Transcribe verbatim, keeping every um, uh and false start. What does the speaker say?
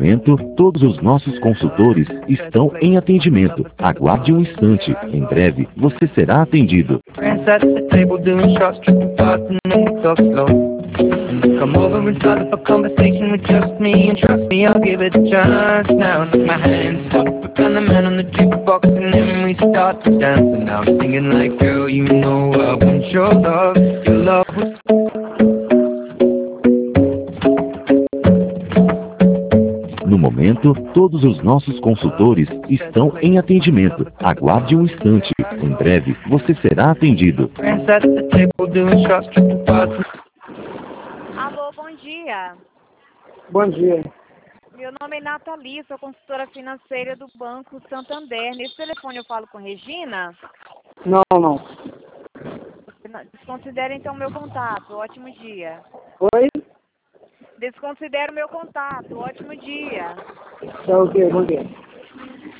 momento, todos os nossos consultores estão em atendimento. Aguarde um instante. Em breve, você será atendido. Come over and start up a conversation with just me, and trust me, I'll give it a chance. Now my hands up, and the man on the jukebox, and then we start to dance. And now I'm singing like, girl, you know I want your love, your love was... No momento, todos os nossos consultores estão em atendimento. Aguarde um instante. Em breve, você será atendido. Alô, bom dia. Bom dia. Meu nome é Nathalie, sou consultora financeira do Banco Santander. Nesse telefone eu falo com Regina? Não, não. Desconsidere então o meu contato. Ótimo dia. Oi? Desconsidere o meu contato. Ótimo dia. Tá ok, bom dia.